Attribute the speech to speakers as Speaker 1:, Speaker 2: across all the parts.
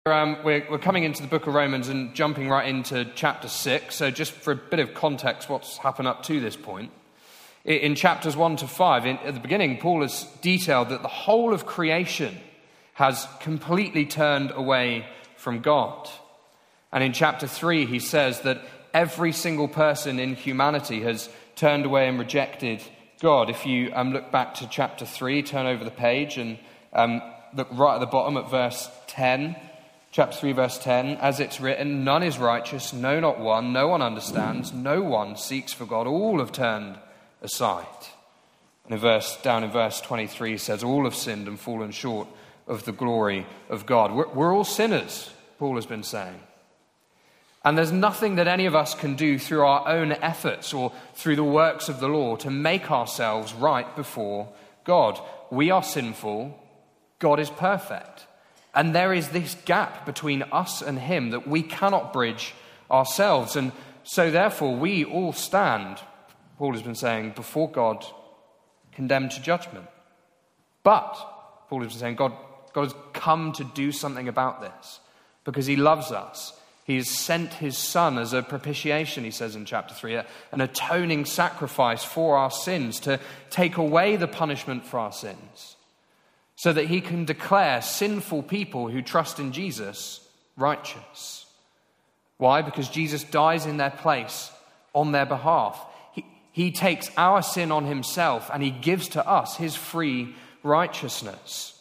Speaker 1: We're coming into the book of Romans and jumping right into chapter 6. So just for a bit of context, what's happened up to this point. In chapters 1 to 5, at the beginning, Paul has detailed that the whole of creation has completely turned away from God. And in chapter 3, he says that every single person in humanity has turned away and rejected God. If you look back to chapter 3, turn over the page and look right at the bottom at verse 10. Chapter 3, verse 10, as it's written, none is righteous, no, not one. No one understands, no one seeks for God. All have turned aside. And down in verse 23 says, all have sinned and fallen short of the glory of God. We're all sinners, Paul has been saying. And there's nothing that any of us can do through our own efforts or through the works of the law to make ourselves right before God. We are sinful, God is perfect. And there is this gap between us and him that we cannot bridge ourselves. And so therefore we all stand, Paul has been saying, before God, condemned to judgment. But, Paul has been saying, God has come to do something about this because he loves us. He has sent his son as a propitiation, he says in chapter 3, an atoning sacrifice for our sins to take away the punishment for our sins, so that he can declare sinful people who trust in Jesus righteous. Why? Because Jesus dies in their place on their behalf. He takes our sin on himself and he gives to us his free righteousness.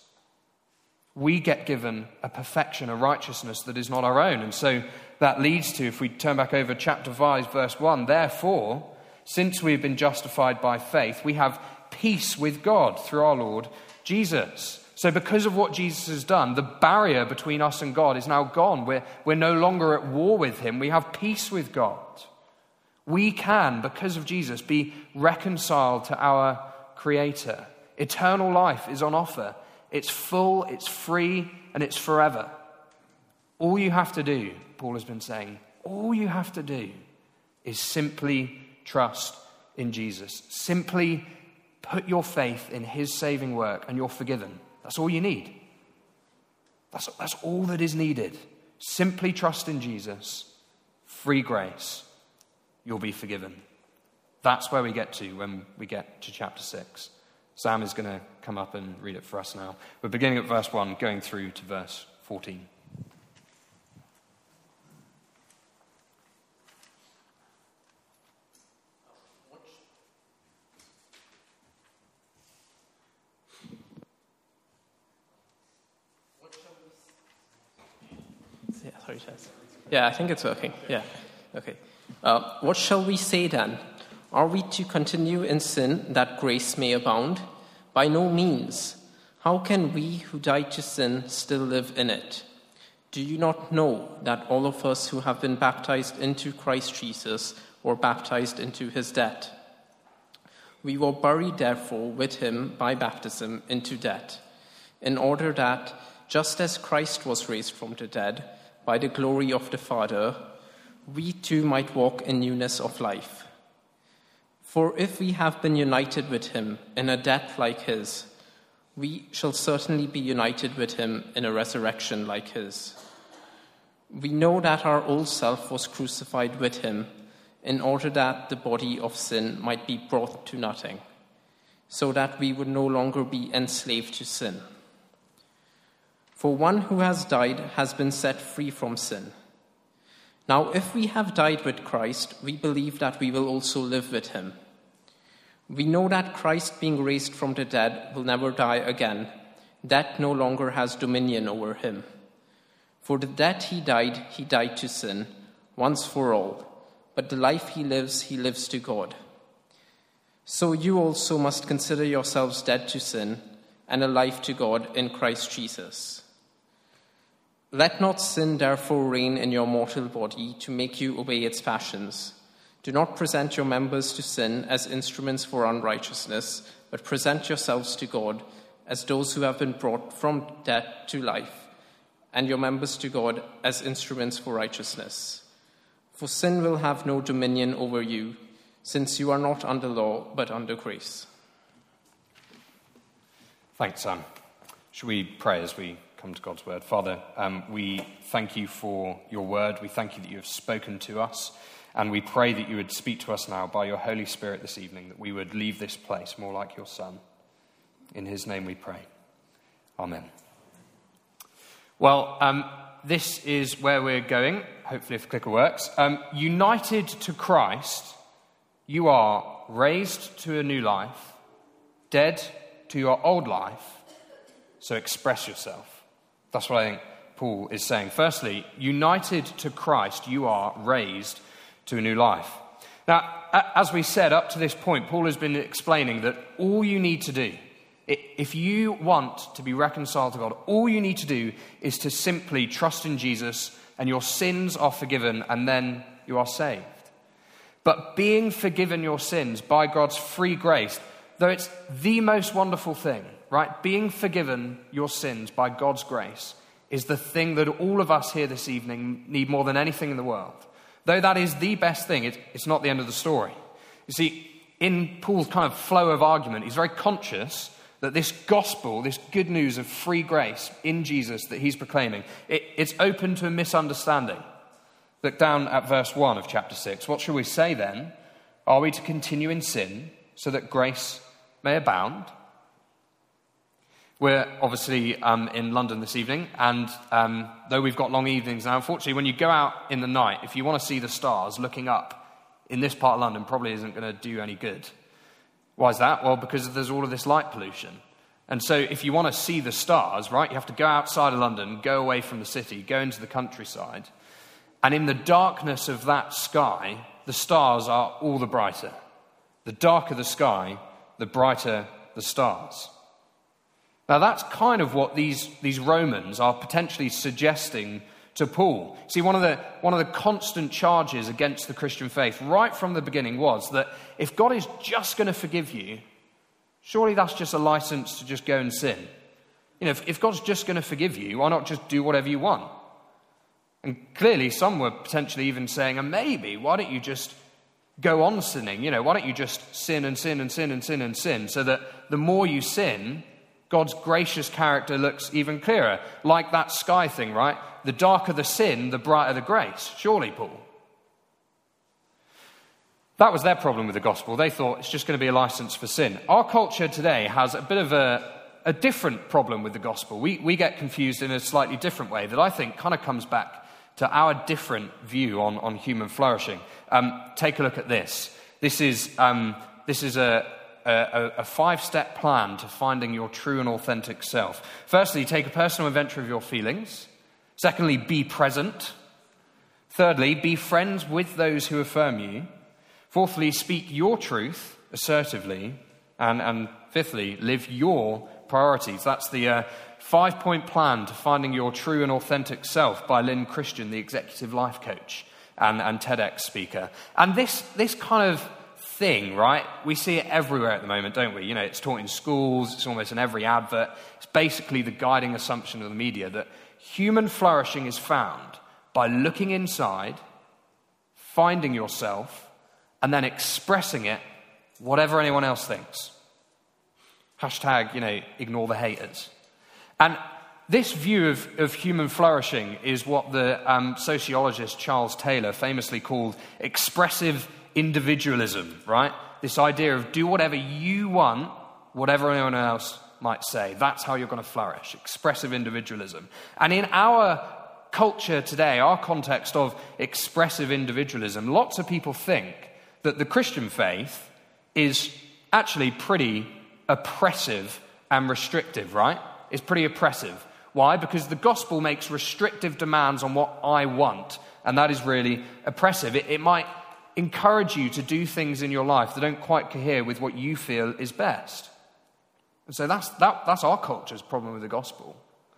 Speaker 1: We get given a perfection, a righteousness that is not our own. And so that leads to, if we turn back over chapter 5, verse 1, therefore, since we've been justified by faith, we have peace with God through our Lord Jesus. So because of what Jesus has done, the barrier between us and God is now gone. We're no longer at war with him. We have peace with God. We can, because of Jesus, be reconciled to our Creator. Eternal life is on offer. It's full, it's free, and it's forever. All you have to do, Paul has been saying, all you have to do is simply trust in Jesus. Simply put your faith in his saving work and you're forgiven. That's all you need. That's all that is needed. Simply trust in Jesus. Free grace. You'll be forgiven. That's where we get to when we get to chapter 6. Sam is going to come up and read it for us now. We're beginning at verse 1, going through to verse 14.
Speaker 2: Yeah, I think it's working. Yeah, okay. What shall we say then? Are we to continue in sin that grace may abound? By no means. How can we who died to sin still live in it? Do you not know that all of us who have been baptized into Christ Jesus were baptized into his death? We were buried, therefore, with him by baptism into death, in order that, just as Christ was raised from the dead by the glory of the Father, we too might walk in newness of life. For if we have been united with him in a death like his, we shall certainly be united with him in a resurrection like his. We know that our old self was crucified with him in order that the body of sin might be brought to nothing, so that we would no longer be enslaved to sin. For one who has died has been set free from sin. Now, if we have died with Christ, we believe that we will also live with him. We know that Christ, being raised from the dead, will never die again. Death no longer has dominion over him. For the death he died to sin, once for all. But the life he lives to God. So you also must consider yourselves dead to sin and alive to God in Christ Jesus. Let not sin therefore reign in your mortal body to make you obey its passions. Do not present your members to sin as instruments for unrighteousness, but present yourselves to God as those who have been brought from death to life, and your members to God as instruments for righteousness. For sin will have no dominion over you, since you are not under law, but under grace.
Speaker 1: Thanks, Sam. Should we pray as we come to God's word. Father, we thank you for your word. We thank you that you have spoken to us. And we pray that you would speak to us now by your Holy Spirit this evening, that we would leave this place more like your Son. In his name we pray. Amen. Well, this is where we're going, hopefully if the clicker works. United to Christ, you are raised to a new life, dead to your old life, so express yourself. That's what I think Paul is saying. Firstly, united to Christ, you are raised to a new life. Now, as we said up to this point, Paul has been explaining that all you need to do, if you want to be reconciled to God, all you need to do is to simply trust in Jesus and your sins are forgiven and then you are saved. But being forgiven your sins by God's free grace, though it's the most wonderful thing, right? Being forgiven your sins by God's grace is the thing that all of us here this evening need more than anything in the world. Though that is the best thing, it's not the end of the story. You see, in Paul's kind of flow of argument, he's very conscious that this gospel, this good news of free grace in Jesus that he's proclaiming, it's open to a misunderstanding. Look down at verse 1 of chapter 6. What shall we say then? Are we to continue in sin so that grace may abound? We're obviously in London this evening, and though we've got long evenings now, unfortunately, when you go out in the night, if you want to see the stars, looking up in this part of London probably isn't going to do any good. Why is that? Well, because there's all of this light pollution. And so if you want to see the stars, right, you have to go outside of London, go away from the city, go into the countryside. And in the darkness of that sky, the stars are all the brighter. The darker the sky, the brighter the stars. Now that's kind of what these Romans are potentially suggesting to Paul. See, one of the constant charges against the Christian faith right from the beginning was that if God is just going to forgive you, surely that's just a license to just go and sin. You know, if God's just going to forgive you, why not just do whatever you want? And clearly some were potentially even saying, and maybe, why don't you just go on sinning? You know, why don't you just sin and sin and sin and sin and sin so that the more you sin, God's gracious character looks even clearer. Like that sky thing, right? The darker the sin, the brighter the grace. Surely, Paul. That was their problem with the gospel. They thought it's just going to be a license for sin. Our culture today has a bit of a different problem with the gospel. We get confused in a slightly different way that I think kind of comes back to our different view on human flourishing. Take a look at this. This is a 5-step plan to finding your true and authentic self. Firstly, take a personal inventory of your feelings. Secondly, be present. Thirdly, be friends with those who affirm you. Fourthly, speak your truth assertively. And fifthly, live your priorities. That's the 5-point plan to finding your true and authentic self by Lynn Christian, the executive life coach and TEDx speaker. And this kind of thing, right? We see it everywhere at the moment, don't we? You know, it's taught in schools, it's almost in every advert. It's basically the guiding assumption of the media that human flourishing is found by looking inside, finding yourself, and then expressing it, whatever anyone else thinks. Hashtag, ignore the haters. And this view of human flourishing is what the sociologist Charles Taylor famously called expressive individualism, right? This idea of do whatever you want, whatever anyone else might say. That's how you're going to flourish. Expressive individualism. And in our culture today, our context of expressive individualism, lots of people think that the Christian faith is actually pretty oppressive and restrictive, right? It's pretty oppressive. Why? Because the gospel makes restrictive demands on what I want, and that is really oppressive. It might encourage you to do things in your life that don't quite cohere with what you feel is best. And so that's our culture's problem with the gospel.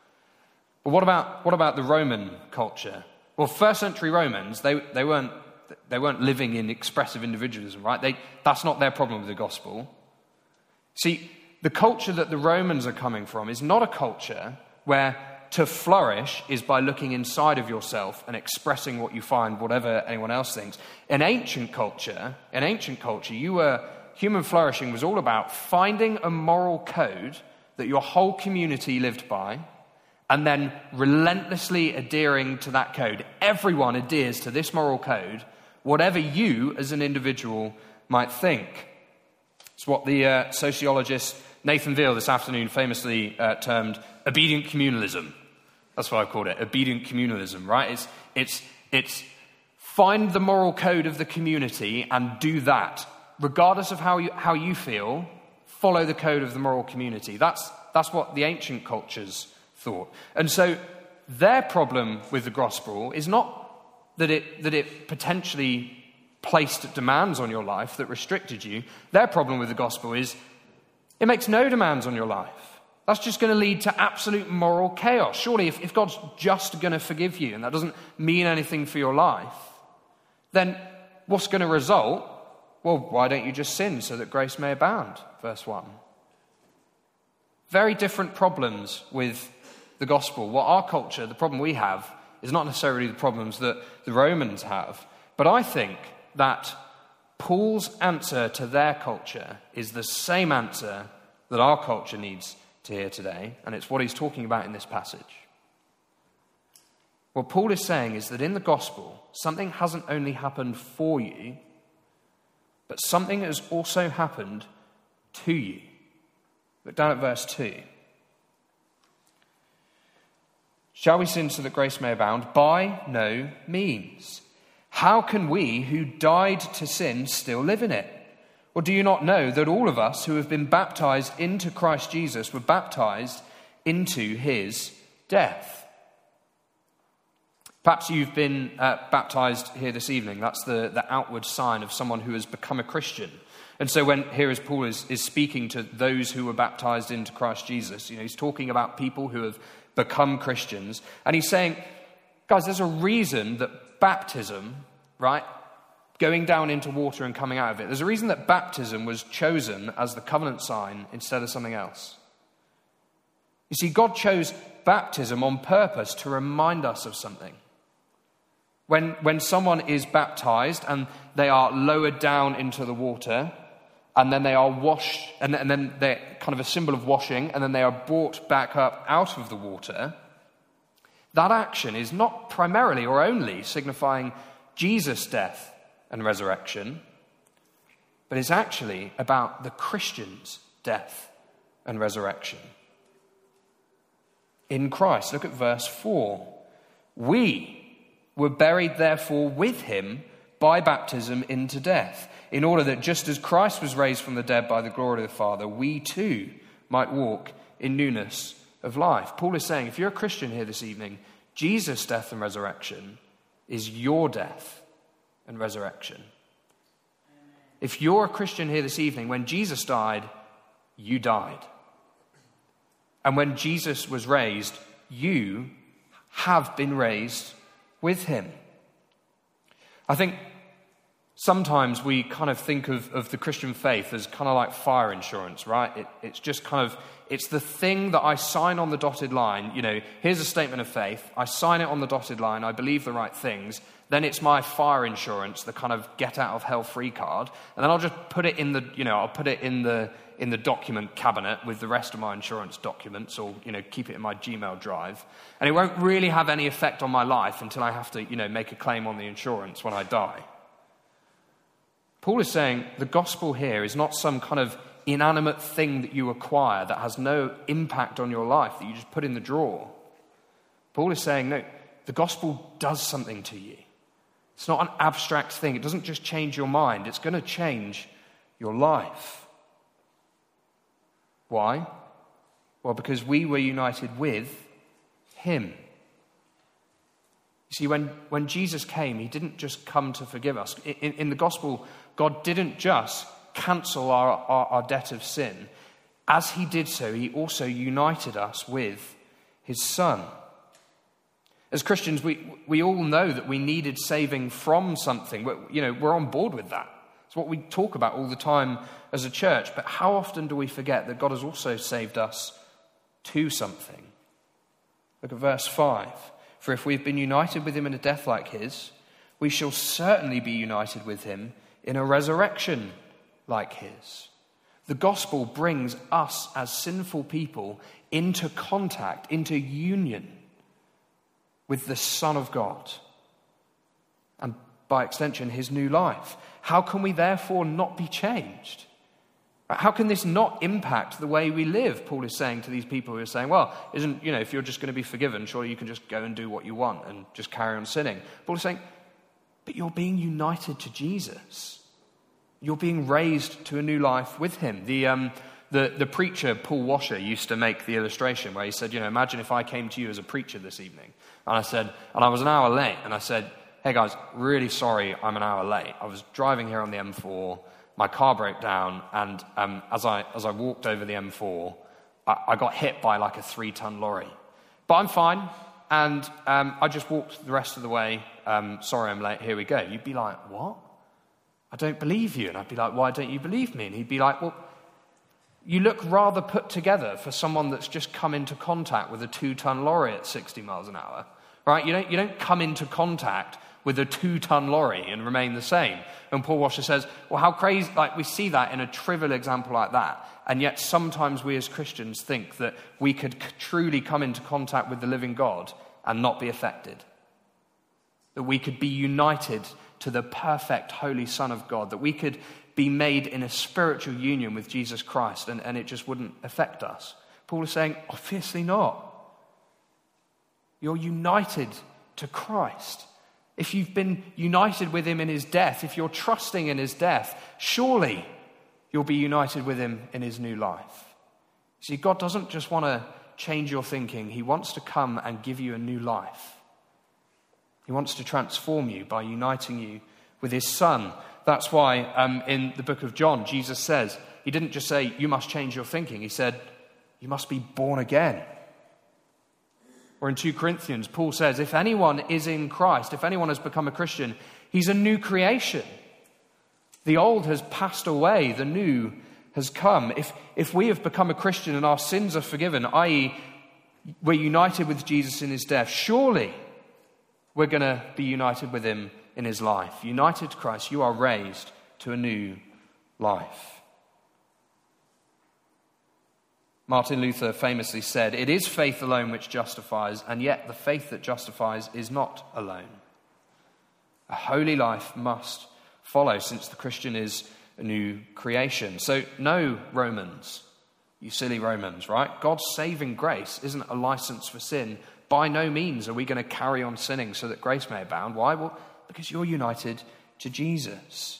Speaker 1: But what about the Roman culture? Well, first century Romans, they weren't living in expressive individualism, right? That's not their problem with the gospel. See, the culture that the Romans are coming from is not a culture where to flourish is by looking inside of yourself and expressing what you find, whatever anyone else thinks. In ancient culture, human flourishing was all about finding a moral code that your whole community lived by, and then relentlessly adhering to that code. Everyone adheres to this moral code, whatever you as an individual might think. It's what the sociologist Nathan Veal this afternoon famously termed obedient communalism. That's what I've called it, obedient communalism, right? It's find the moral code of the community and do that. Regardless of how you feel, follow the code of the moral community. That's what the ancient cultures thought. And so their problem with the gospel is not that it potentially placed demands on your life that restricted you. Their problem with the gospel is it makes no demands on your life. That's just going to lead to absolute moral chaos. Surely if God's just going to forgive you and that doesn't mean anything for your life, then what's going to result? Well, why don't you just sin so that grace may abound? Verse 1. Very different problems with the gospel. What our culture, the problem we have, is not necessarily the problems that the Romans have. But I think that Paul's answer to their culture is the same answer that our culture needs to hear today, and it's what he's talking about in this passage. What Paul is saying is that in the gospel, something hasn't only happened for you, but something has also happened to you. Look down at verse 2. Shall we sin so that grace may abound? By no means. How can we who died to sin still live in it? Or do you not know that all of us who have been baptized into Christ Jesus were baptized into his death? Perhaps you've been baptized here this evening. That's the outward sign of someone who has become a Christian. And so when here as Paul is speaking to those who were baptized into Christ Jesus, he's talking about people who have become Christians. And he's saying, guys, there's a reason that baptism, right, going down into water and coming out of it, there's a reason that baptism was chosen as the covenant sign instead of something else. You see, God chose baptism on purpose to remind us of something. When someone is baptized and they are lowered down into the water, and then they are washed, and then they're kind of a symbol of washing, and then they are brought back up out of the water, that action is not primarily or only signifying Jesus' death and resurrection, but it's actually about the Christian's death and resurrection. In Christ, look at verse 4. We were buried therefore with him by baptism into death, in order that just as Christ was raised from the dead by the glory of the Father, we too might walk in newness of life. Paul is saying, if you're a Christian here this evening, Jesus' death and resurrection is your death and resurrection. If you're a Christian here this evening, when Jesus died, you died. And when Jesus was raised, you have been raised with him. I think sometimes we kind of think of the Christian faith as kind of like fire insurance, right? It's just kind of, it's the thing that I sign on the dotted line. Here's a statement of faith. I sign it on the dotted line. I believe the right things. Then it's my fire insurance, the kind of get out of hell free card. And then I'll just put it in the document cabinet with the rest of my insurance documents, or, keep it in my Gmail drive. And it won't really have any effect on my life until I have to, make a claim on the insurance when I die. Paul is saying the gospel here is not some kind of inanimate thing that you acquire that has no impact on your life that you just put in the drawer. Paul is saying, no, the gospel does something to you. It's not an abstract thing. It doesn't just change your mind. It's going to change your life. Why? Well, because we were united with him. You see, when Jesus came, he didn't just come to forgive us. In the gospel, God didn't just cancel our debt of sin. As he did so, he also united us with his Son. As Christians, we all know that we needed saving from something. We're on board with that. It's what we talk about all the time as a church. But how often do we forget that God has also saved us to something? Look at verse 5. For if we've been united with him in a death like his, we shall certainly be united with him in a resurrection like his. The gospel brings us as sinful people into contact, into union with the Son of God, and by extension, his new life. How can we therefore not be changed? How can this not impact the way we live? Paul is saying to these people who are saying, well, if you're just going to be forgiven, surely you can just go and do what you want and just carry on sinning. Paul is saying, but you're being united to Jesus. You're being raised to a new life with him. The preacher, Paul Washer, used to make the illustration where he said, imagine if I came to you as a preacher this evening. And I was an hour late, and I said, hey guys, really sorry I'm an hour late. I was driving here on the M4, my car broke down, and as I walked over the M4, I got hit by like a 3-ton lorry. But I'm fine, and I just walked the rest of the way. Sorry I'm late, here we go. You'd be like, what? I don't believe you. And I'd be like, why don't you believe me? And he'd be like, well, you look rather put together for someone that's just come into contact with a 2-ton lorry at 60 miles an hour, right? You don't come into contact with a 2-ton lorry and remain the same. And Paul Washer says, well, how crazy, we see that in a trivial example like that. And yet sometimes we as Christians think that we could truly come into contact with the living God and not be affected. That we could be united to the perfect holy Son of God. That we could be made in a spiritual union with Jesus Christ and it just wouldn't affect us. Paul is saying, obviously not. You're united to Christ. If you've been united with him in his death, if you're trusting in his death, surely you'll be united with him in his new life. See, God doesn't just want to change your thinking. He wants to come and give you a new life. He wants to transform you by uniting you with his Son. That's why in the book of John, Jesus says, he didn't just say, you must change your thinking. He said, you must be born again. Or in 2 Corinthians, Paul says, if anyone is in Christ, if anyone has become a Christian, he's a new creation. The old has passed away, the new has come. If we have become a Christian and our sins are forgiven, i.e., we're united with Jesus in his death, surely we're going to be united with him in his life. United to Christ, you are raised to a new life. Martin Luther famously said, it is faith alone which justifies, and yet the faith that justifies is not alone. A holy life must follow, since the Christian is a new creation. So no, Romans, you silly Romans, right? God's saving grace isn't a license for sin. By no means are we going to carry on sinning so that grace may abound. Why? Well, because you're united to Jesus.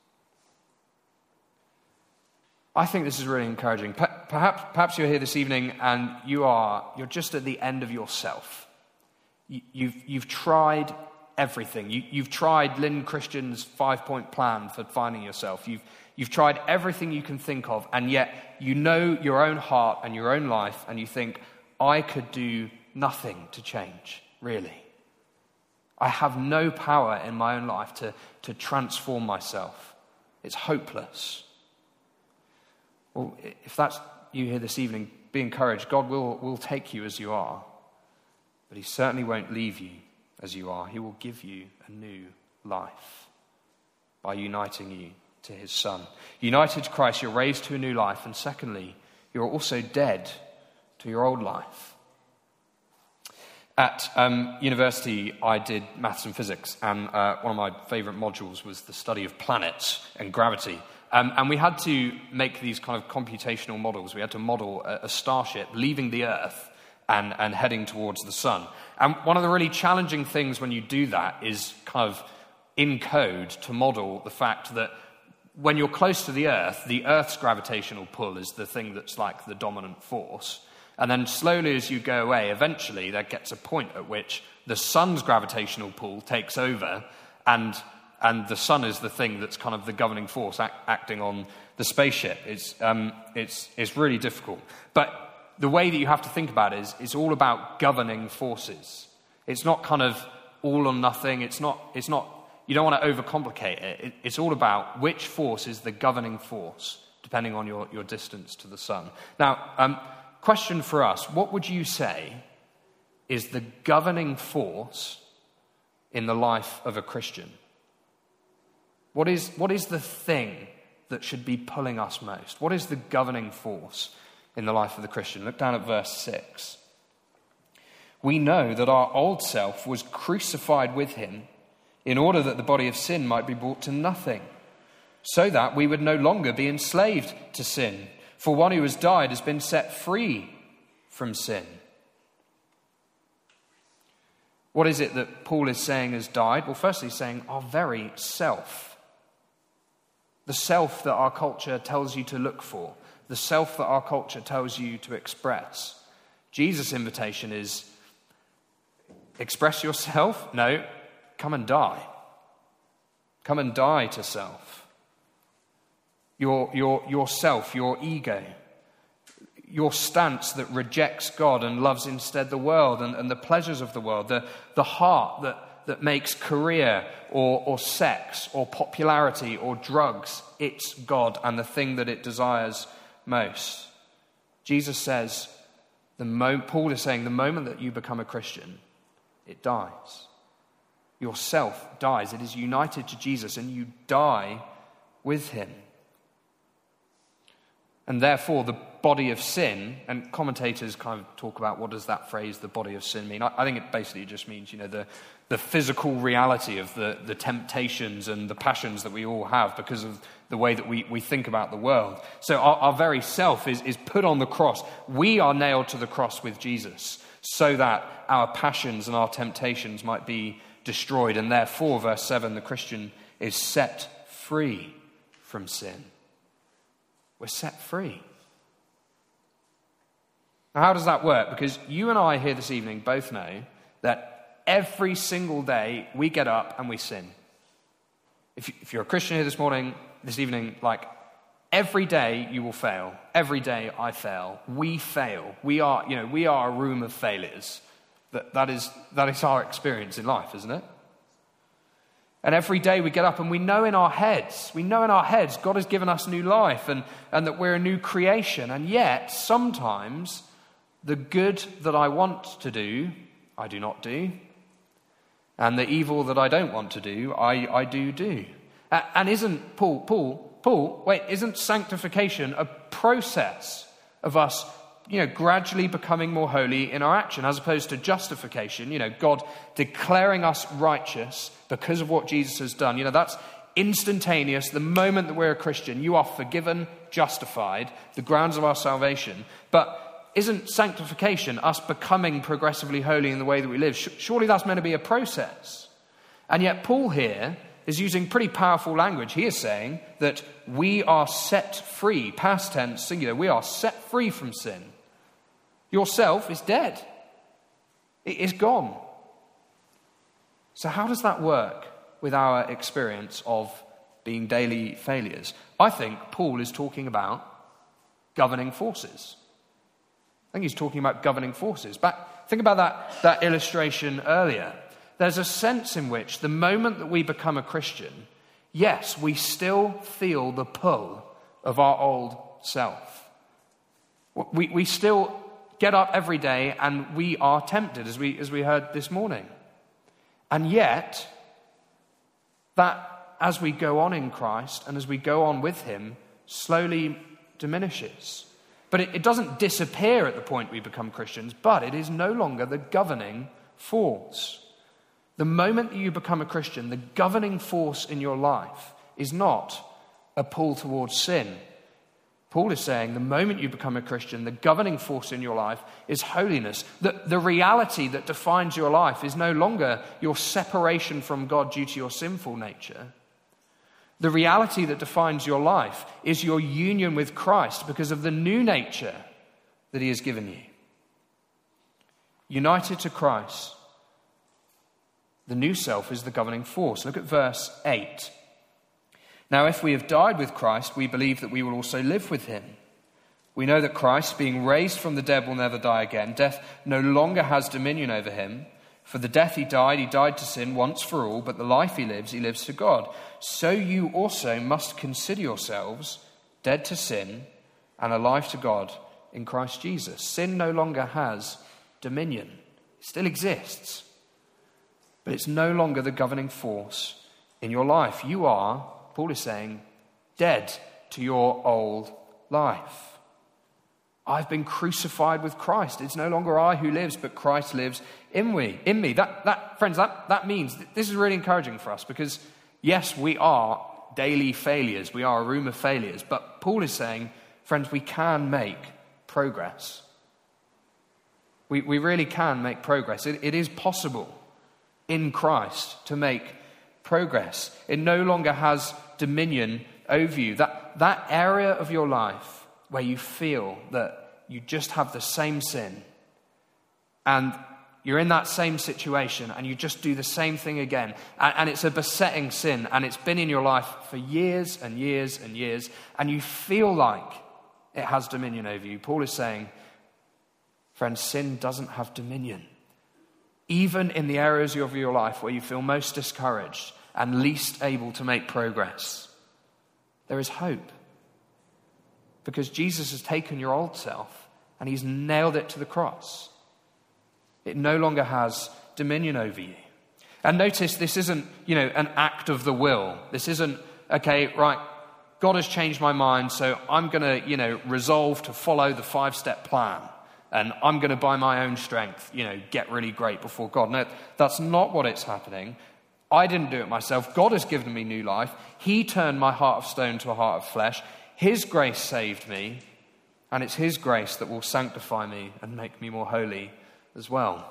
Speaker 1: I think this is really encouraging. Perhaps you're here this evening and you're just at the end of yourself. You've tried everything. You've tried Lynn Christian's 5-point plan for finding yourself. You've tried everything you can think of, and yet you know your own heart and your own life, and you think, I could do nothing to change, really. I have no power in my own life to transform myself. It's hopeless. Well, if that's you here this evening, be encouraged. God will take you as you are, but he certainly won't leave you as you are. He will give you a new life by uniting you to his Son. United to Christ, you're raised to a new life, and secondly, you're also dead to your old life. At university, I did maths and physics, and one of my favourite modules was the study of planets and gravity. And we had to make these kind of computational models. We had to model a starship leaving the Earth and heading towards the sun. And one of the really challenging things when you do that is kind of in code to model the fact that when you're close to the Earth's gravitational pull is the thing that's like the dominant force. And then slowly as you go away, eventually there gets a point at which the sun's gravitational pull takes over, and the sun is the thing that's kind of the governing force acting on the spaceship. It's really difficult. But the way that you have to think about it is it's all about governing forces. It's not kind of all or nothing. It's not. You don't want to overcomplicate it. It's all about which force is the governing force, depending on your distance to the sun. Now, question for us, what would you say is the governing force in the life of a Christian? What is the thing that should be pulling us most? What is the governing force? in the life of the Christian. Look down at verse 6. We know that our old self was crucified with him in order that the body of sin might be brought to nothing, so that we would no longer be enslaved to sin. For one who has died has been set free from sin. What is it that Paul is saying has died? Well, firstly, he's saying our very self. The self that our culture tells you to look for. The self that our culture tells you to express. Jesus' invitation is, express yourself? No, come and die. Come and die to self. Your self, your ego, your stance that rejects God and loves instead the world and the pleasures of the world, the heart that makes career or sex or popularity or drugs its God and the thing that it desires most. Jesus says, Paul is saying, the moment that you become a Christian, it dies. Your self dies. It is united to Jesus and you die with him. And therefore the body of sin, and commentators kind of talk about what does that phrase, the body of sin, mean. I think it basically just means, the physical reality of the temptations and the passions that we all have because of the way that we think about the world. So our very self is put on the cross. We are nailed to the cross with Jesus so that our passions and our temptations might be destroyed. And therefore, verse 7, the Christian is set free from sin. We're set free. Now, how does that work? Because you and I here this evening both know that every single day we get up and we sin. If you're a Christian here this evening, every day you will fail. Every day I fail. We fail. We are a room of failures. That is our experience in life, isn't it? And every day we get up and we know in our heads God has given us new life and that we're a new creation. And yet, sometimes, the good that I want to do, I do not do. And the evil that I don't want to do, I do. And isn't isn't sanctification a process of us, gradually becoming more holy in our action, as opposed to justification, God declaring us righteous because of what Jesus has done. That's instantaneous. The moment that we're a Christian, you are forgiven, justified, the grounds of our salvation. But isn't sanctification us becoming progressively holy in the way that we live? Surely that's meant to be a process. And yet Paul here is using pretty powerful language. He is saying that we are set free, past tense, singular, we are set free from sin. Yourself is dead. It is gone. So how does that work with our experience of being daily failures? I think Paul is talking about governing forces. I think he's talking about governing forces. But think about that illustration earlier. There's a sense in which the moment that we become a Christian, yes, we still feel the pull of our old self. We still get up every day and we are tempted, as we heard this morning. And yet, that as we go on in Christ and as we go on with him, slowly diminishes. But it doesn't disappear at the point we become Christians, but it is no longer the governing force. The moment that you become a Christian, the governing force in your life is not a pull towards sin. Paul is saying the moment you become a Christian, the governing force in your life is holiness. The reality that defines your life is no longer your separation from God due to your sinful nature. The reality that defines your life is your union with Christ because of the new nature that he has given you. United to Christ, the new self is the governing force. Look at verse 8. Now, if we have died with Christ, we believe that we will also live with him. We know that Christ, being raised from the dead, will never die again. Death no longer has dominion over him. For the death he died to sin once for all, but the life he lives to God. So you also must consider yourselves dead to sin and alive to God in Christ Jesus. Sin no longer has dominion. It still exists, but it's no longer the governing force in your life. You are, Paul is saying, dead to your old life. I've been crucified with Christ. It's no longer I who lives, but Christ lives in me. Friends, that means this is really encouraging for us because, yes, we are daily failures. We are a room of failures. But Paul is saying, friends, we can make progress. We really can make progress. It is possible in Christ to make progress. It no longer has dominion over you. That area of your life where you feel that you just have the same sin and you're in that same situation and you just do the same thing again, and it's a besetting sin and it's been in your life for years and years and years, and you feel like it has dominion over you. Paul is saying, friends, sin doesn't have dominion. Even in the areas of your life where you feel most discouraged and least able to make progress, there is hope. Because Jesus has taken your old self and he's nailed it to the cross. It no longer has dominion over you. And notice this isn't, an act of the will. This isn't, okay, right, God has changed my mind, so I'm going to, resolve to follow the 5-step plan. And I'm going to, by my own strength, get really great before God. No, that's not what it's happening. I didn't do it myself. God has given me new life. He turned my heart of stone to a heart of flesh. His grace saved me, and it's his grace that will sanctify me and make me more holy as well.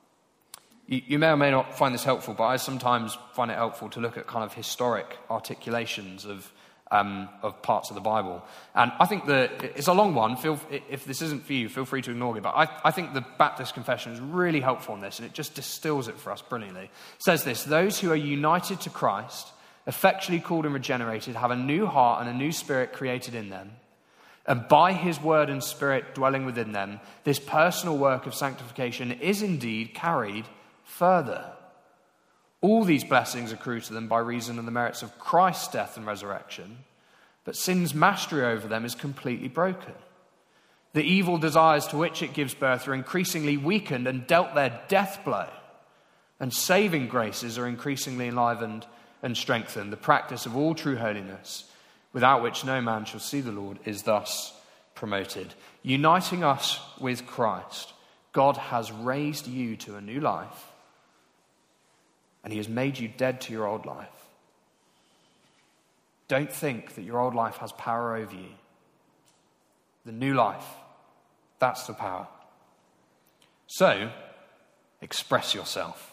Speaker 1: You may or may not find this helpful, but I sometimes find it helpful to look at kind of historic articulations of parts of the Bible. And I think that it's a long one. If this isn't for you, feel free to ignore it. But I think the Baptist Confession is really helpful in this, and it just distills it for us brilliantly. It says this: those who are united to Christ, effectually called and regenerated, have a new heart and a new spirit created in them. And by his word and spirit dwelling within them, this personal work of sanctification is indeed carried further. All these blessings accrue to them by reason of the merits of Christ's death and resurrection, but sin's mastery over them is completely broken. The evil desires to which it gives birth are increasingly weakened and dealt their death blow, and saving graces are increasingly enlivened and strengthened. The practice of all true holiness, without which no man shall see the Lord, is thus promoted. Uniting us with Christ, God has raised you to a new life, and he has made you dead to your old life. Don't think that your old life has power over you. The new life, that's the power. So, express yourself.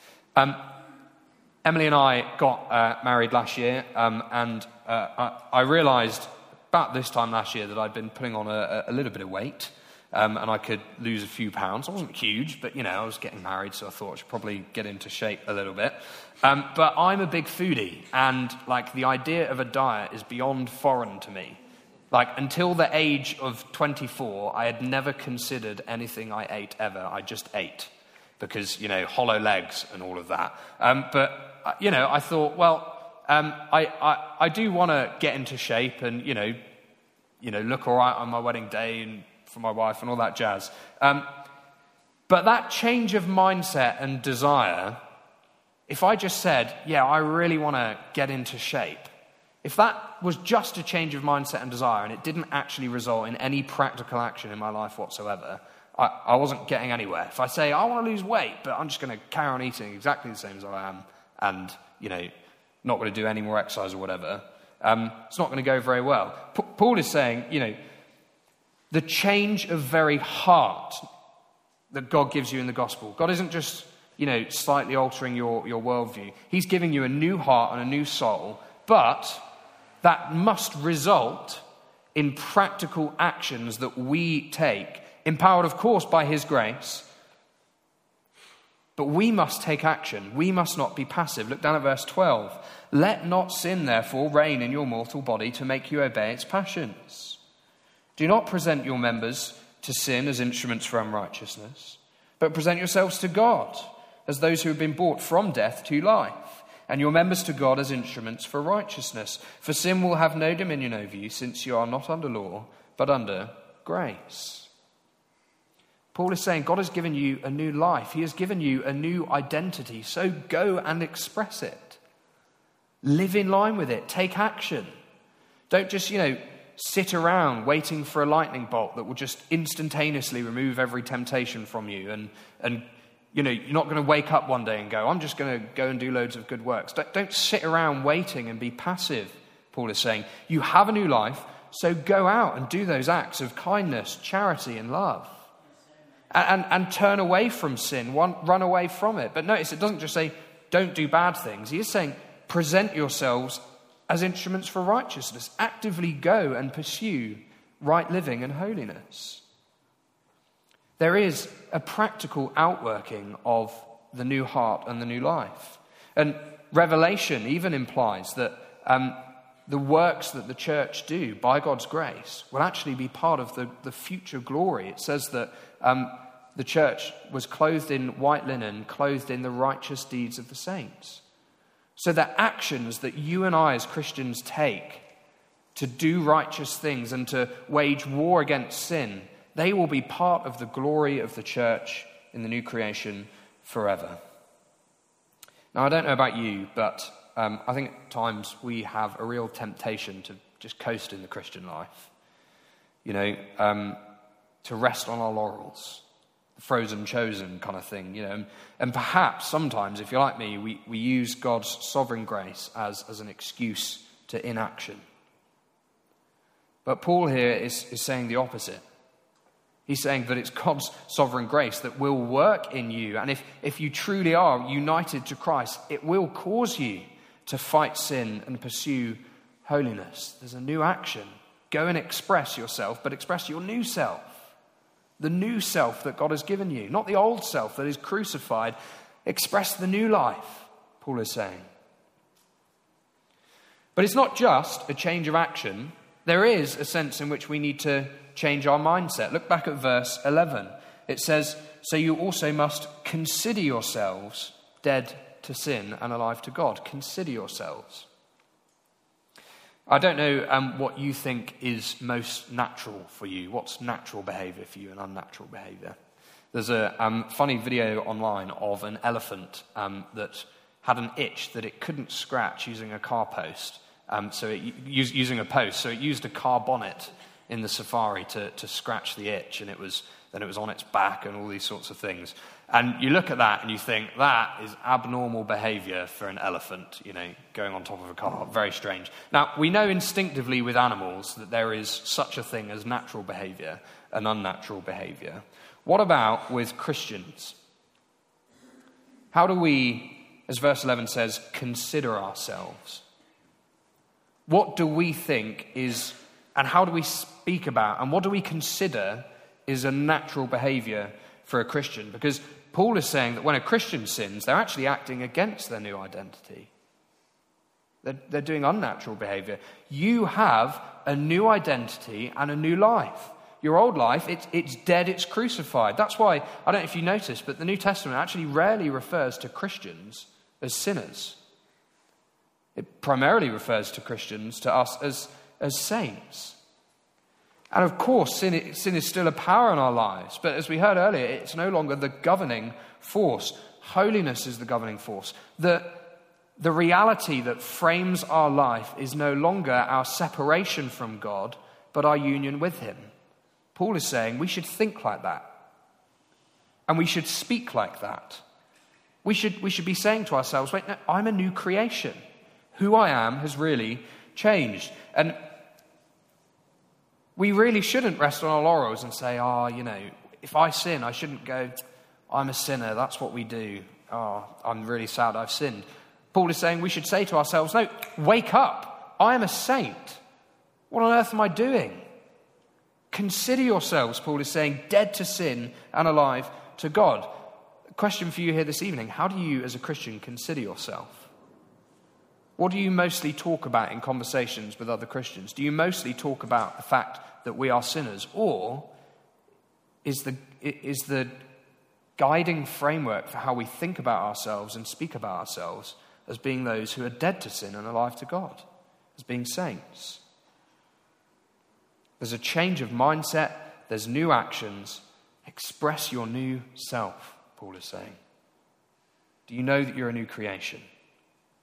Speaker 1: Emily and I got married last year, and I realised about this time last year that I'd been putting on a little bit of weight, and I could lose a few pounds. I wasn't huge, but, I was getting married, so I thought I should probably get into shape a little bit. But I'm a big foodie, and, the idea of a diet is beyond foreign to me. Until the age of 24, I had never considered anything I ate ever. I just ate because, hollow legs and all of that. But I thought, I do want to get into shape and, look all right on my wedding day and for my wife and all that jazz. But that change of mindset and desire, if I just said, I really want to get into shape, if that was just a change of mindset and desire and it didn't actually result in any practical action in my life whatsoever, I wasn't getting anywhere. If I say, I want to lose weight, but I'm just going to carry on eating exactly the same as I am and, not going to do any more exercise or whatever, it's not going to go very well. Paul is saying, the change of very heart that God gives you in the gospel. God isn't just, slightly altering your worldview. He's giving you a new heart and a new soul, but that must result in practical actions that we take, empowered, of course, by his grace. But we must take action. We must not be passive. Look down at verse 12. Let not sin, therefore, reign in your mortal body to make you obey its passions. Do not present your members to sin as instruments for unrighteousness, but present yourselves to God as those who have been brought from death to life, and your members to God as instruments for righteousness. For sin will have no dominion over you, since you are not under law, but under grace. Paul is saying God has given you a new life. He has given you a new identity. So go and express it. Live in line with it. Take action. Don't just, sit around waiting for a lightning bolt that will just instantaneously remove every temptation from you. And you're not going to wake up one day and go, I'm just going to go and do loads of good works. Don't sit around waiting and be passive, Paul is saying. You have a new life, so go out and do those acts of kindness, charity, and love. And turn away from sin, run away from it. But notice, it doesn't just say, don't do bad things. He is saying, present yourselves as instruments for righteousness. Actively go and pursue right living and holiness. There is a practical outworking of the new heart and the new life. And Revelation even implies that the works that the church do by God's grace will actually be part of the future glory. It says that the church was clothed in white linen, clothed in the righteous deeds of the saints. So the actions that you and I as Christians take to do righteous things and to wage war against sin, they will be part of the glory of the church in the new creation forever. Now, I don't know about you, but I think at times we have a real temptation to just coast in the Christian life. To rest on our laurels, the frozen chosen kind of thing, And perhaps sometimes, if you're like me, we use God's sovereign grace as an excuse to inaction. But Paul here is saying the opposite. He's saying that it's God's sovereign grace that will work in you. And if you truly are united to Christ, it will cause you to fight sin and pursue holiness. There's a new action. Go and express yourself, but express your new self. The new self that God has given you, not the old self that is crucified. Express the new life, Paul is saying. But it's not just a change of action. There is a sense in which we need to change our mindset. Look back at verse 11. It says, so you also must consider yourselves dead to sin and alive to God. Consider yourselves. I don't know what you think is most natural for you. What's natural behavior for you and unnatural behavior? There's a funny video online of an elephant that had an itch that it couldn't scratch using a car post. Using a post. So it used a car bonnet in the safari to scratch the itch, and it was on its back and all these sorts of things. And you look at that and you think, that is abnormal behavior for an elephant, going on top of a car. Very strange. Now, we know instinctively with animals that there is such a thing as natural behavior and unnatural behavior. What about with Christians? How do we, as verse 11 says, consider ourselves? What do we think is, and how do we speak about, and what do we consider is a natural behavior for a Christian? Because Paul is saying that when a Christian sins, they're actually acting against their new identity. They're doing unnatural behavior. You have a new identity and a new life. Your old life, it's dead, it's crucified. That's why, I don't know if you noticed, but the New Testament actually rarely refers to Christians as sinners. It primarily refers to Christians, to us, as saints. And of course, sin is still a power in our lives. But as we heard earlier, it's no longer the governing force. Holiness is the governing force. The reality that frames our life is no longer our separation from God, but our union with him. Paul is saying we should think like that. And we should speak like that. We should be saying to ourselves, wait, no, I'm a new creation. Who I am has really changed. And we really shouldn't rest on our laurels and say, if I sin, I shouldn't go, I'm a sinner, that's what we do. I'm really sad I've sinned. Paul is saying we should say to ourselves, no, wake up. I am a saint. What on earth am I doing? Consider yourselves, Paul is saying, dead to sin and alive to God. Question for you here this evening, how do you as a Christian consider yourself? What do you mostly talk about in conversations with other Christians? Do you mostly talk about the fact that we are sinners? Or is the guiding framework for how we think about ourselves and speak about ourselves as being those who are dead to sin and alive to God, as being saints? There's a change of mindset. There's new actions. Express your new self, Paul is saying. Do you know that you're a new creation?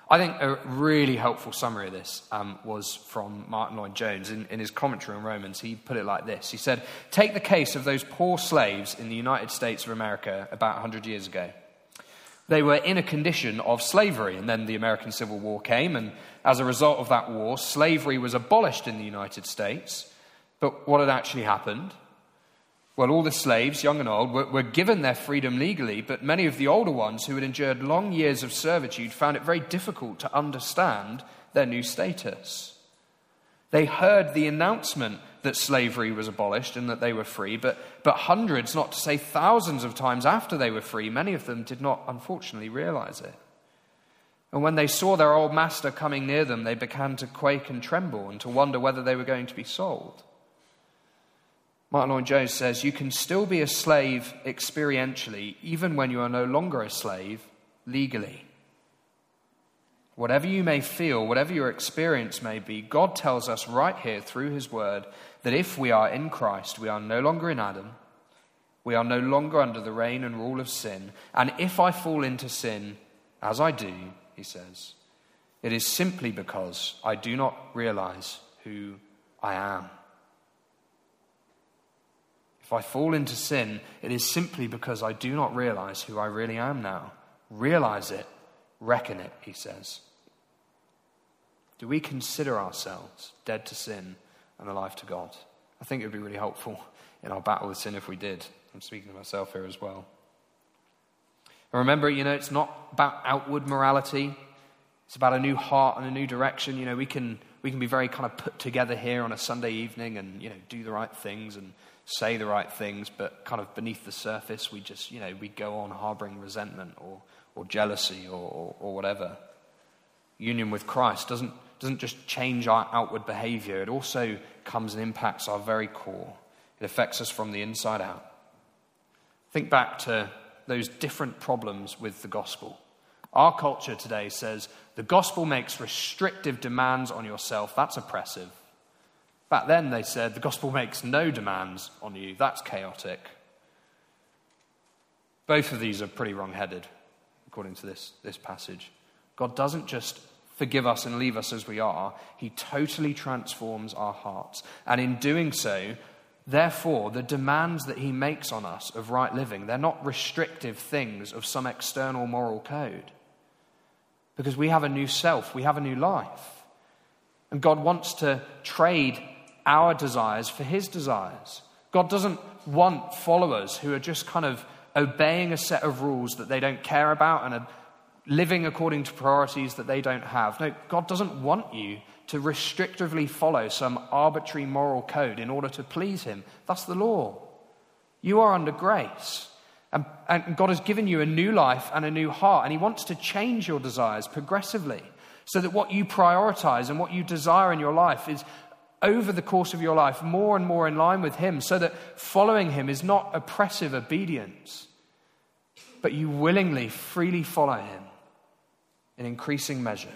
Speaker 1: I think a really helpful summary of this was from Martin Lloyd-Jones. In his commentary on Romans, he put it like this. He said, take the case of those poor slaves in the United States of America about 100 years ago. They were in a condition of slavery, and then the American Civil War came, and as a result of that war, slavery was abolished in the United States. But what had actually happened? Well, all the slaves, young and old, were given their freedom legally, but many of the older ones who had endured long years of servitude found it very difficult to understand their new status. They heard the announcement that slavery was abolished and that they were free, but hundreds, not to say thousands of times after they were free, many of them did not, unfortunately, realize it. And when they saw their old master coming near them, they began to quake and tremble and to wonder whether they were going to be sold. Martin Lloyd-Jones says, you can still be a slave experientially, even when you are no longer a slave legally. Whatever you may feel, whatever your experience may be, God tells us right here through his word that if we are in Christ, we are no longer in Adam, we are no longer under the reign and rule of sin, and if I fall into sin, as I do, he says, it is simply because I do not realize who I am. If I fall into sin, it is simply because I do not realize who I really am now. Realize it, reckon it, he says. Do we consider ourselves dead to sin and alive to God? I think it would be really helpful in our battle with sin if we did. I'm speaking to myself here as well. And remember, it's not about outward morality. It's about a new heart and a new direction. We can be very kind of put together here on a Sunday evening and, do the right things and say the right things, but kind of beneath the surface, we just, we go on harboring resentment or jealousy or whatever. Union with Christ doesn't just change our outward behavior. It also comes and impacts our very core. It affects us from the inside out. Think back to those different problems with the gospel. Our culture today says the gospel makes restrictive demands on yourself. That's oppressive. Back then they said the gospel makes no demands on you. That's chaotic. Both of these are pretty wrong-headed, according to this passage. God doesn't just forgive us and leave us as we are. He totally transforms our hearts. And in doing so, therefore, the demands that he makes on us of right living, they're not restrictive things of some external moral code. Because we have a new self, we have a new life. And God wants to trade our desires for his desires. God doesn't want followers who are just kind of obeying a set of rules that they don't care about and are living according to priorities that they don't have. No, God doesn't want you to restrictively follow some arbitrary moral code in order to please him. That's the law. You are under grace. And God has given you a new life and a new heart, and he wants to change your desires progressively so that what you prioritize and what you desire in your life is over the course of your life more and more in line with him, so that following him is not oppressive obedience, but you willingly, freely follow him in increasing measure.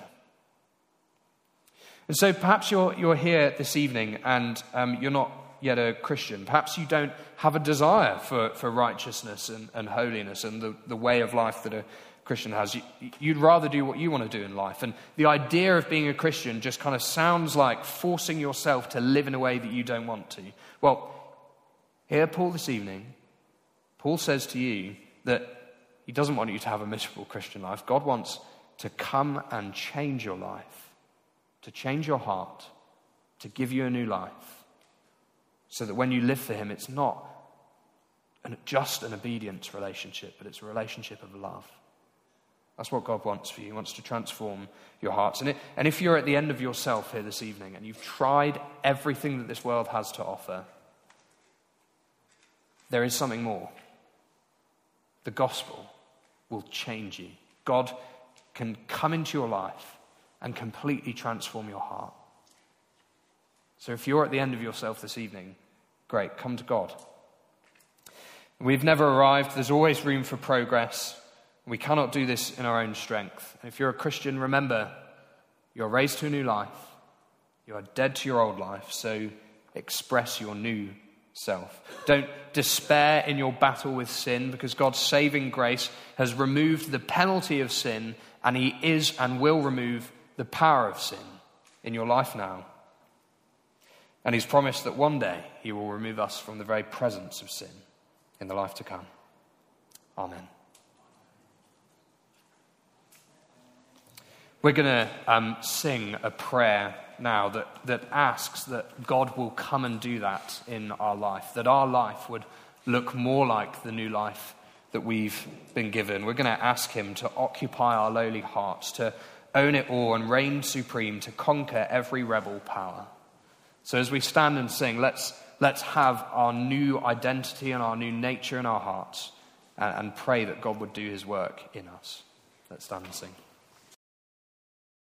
Speaker 1: And so perhaps you're here this evening and you're not yet a Christian. Perhaps you don't have a desire for righteousness and holiness and the way of life that a Christian has. You'd rather do what you want to do in life. And the idea of being a Christian just kind of sounds like forcing yourself to live in a way that you don't want to. Well, here Paul this evening, Paul says to you that he doesn't want you to have a miserable Christian life. God wants to come and change your life, to change your heart, to give you a new life, so that when you live for him, it's not just an obedience relationship, but it's a relationship of love. That's what God wants for you. He wants to transform your hearts. And if you're at the end of yourself here this evening and you've tried everything that this world has to offer, there is something more. The gospel will change you. God can come into your life and completely transform your heart. So if you're at the end of yourself this evening, great, come to God. We've never arrived. There's always room for progress. We cannot do this in our own strength. If you're a Christian, remember, you're raised to a new life. You are dead to your old life, so express your new self. Don't despair in your battle with sin, because God's saving grace has removed the penalty of sin, and he is and will remove the power of sin in your life now. And he's promised that one day he will remove us from the very presence of sin in the life to come. Amen. We're going to sing a prayer now that asks that God will come and do that in our life, that our life would look more like the new life that we've been given. We're going to ask him to occupy our lowly hearts, to own it all and reign supreme, to conquer every rebel power. So as we stand and sing, let's have our new identity and our new nature in our hearts, and pray that God would do his work in us. Let's stand and sing.